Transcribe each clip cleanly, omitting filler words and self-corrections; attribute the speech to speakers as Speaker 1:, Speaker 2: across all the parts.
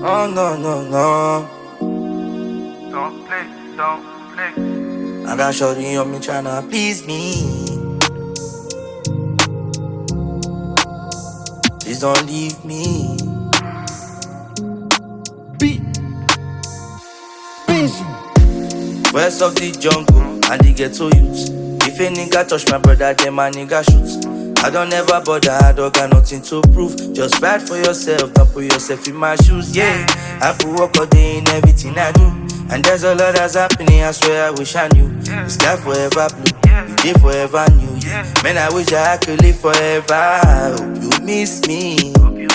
Speaker 1: Oh no, no, no.
Speaker 2: Don't play, don't play.
Speaker 1: I got shorty on me tryna please me. Please don't leave me.
Speaker 3: Beat. Busy.
Speaker 1: West of the jungle and the ghetto youths. If a nigga touch my brother, then my nigga shoots. I don't ever bother, I don't got nothing to prove. Just fight for yourself, don't put yourself in my shoes, yeah. I put work all day in everything I do. And there's a lot that's happening, I swear I wish I knew. The sky forever blue, the day forever new, yeah. Man, I wish I could live forever. I hope you miss me.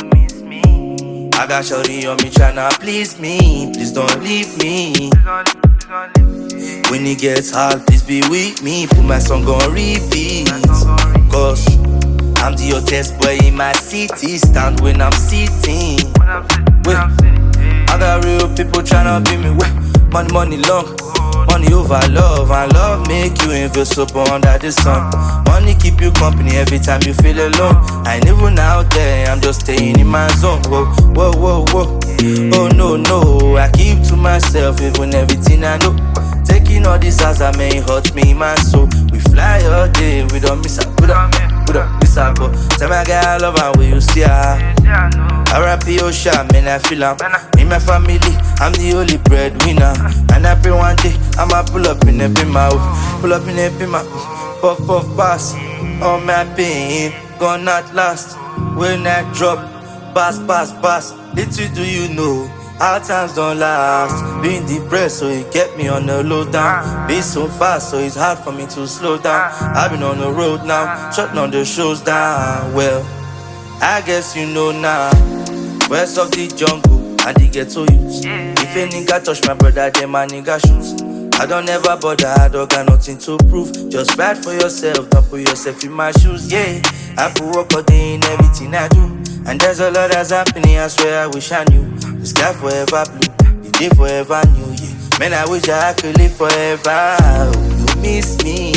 Speaker 1: I got shorty on me tryna please me. Please don't leave me. When it gets hard, please be with me. Put my song on repeat. Cause I'm the hottest boy in my city. Stand when I'm sitting. Wait, I got real people tryna be me. Wait, money long. Money over love, and love make you invisible under the sun. Money keep you company every time you feel alone. I ain't even out there, I'm just staying in my zone. Whoa, whoa, whoa, whoa. Oh no, no, I keep to myself even everything I know. Taking all these as I may hurt me in my soul. We fly all day, we don't miss out, we don't miss out. But tell my guy I love her, will you see her? R.I.P. Osha, man, I feel am. In my family, I'm the only breadwinner. And I pray one day, I'ma pull up in a bima. Pull up in a bima. Puff, puff, pass. All my pain, gone at last. When I drop, pass, pass, pass. Little do you know, our times don't last. Being depressed, so it kept me on the low down. Being so fast, so it's hard for me to slow down. I've been on the road now, shutting all the shows down. Well, I guess you know now. West of the jungle and the ghetto youths. If a nigga touch my brother, then my nigga shoots. I don't ever bother, I don't got nothing to prove. Just fight for yourself, don't put yourself in my shoes, yeah. I put work all day in everything I do. And there's a lot that's happening, I swear I wish I knew. The sky forever blue, the day forever new, yeah. Man, I wish I could live forever. I hope you miss me.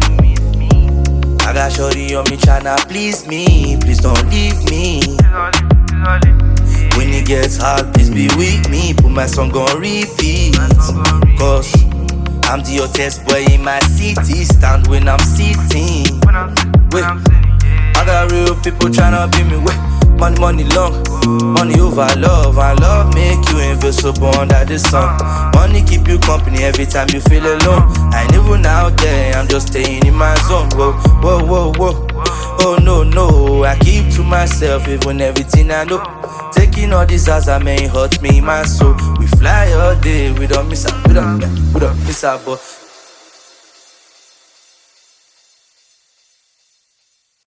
Speaker 1: I got shorty on me tryna please me. Please don't leave me. When it gets hard, please be with me. Put my song on repeat. Cause I'm the hottest boy in my city. Stand when I'm sitting. Wait, I got real people tryna be me. Wait, money long. Money over love, and love make you invisible under the sun. Money keep you company every time you feel alone. I ain't even out there, I'm just staying in my zone. Whoa, whoa, whoa, whoa. Oh no, no, I keep to myself even everything I know. Taking all these as I may hurt me in my soul. We fly all day, we don't miss out, we don't miss out, but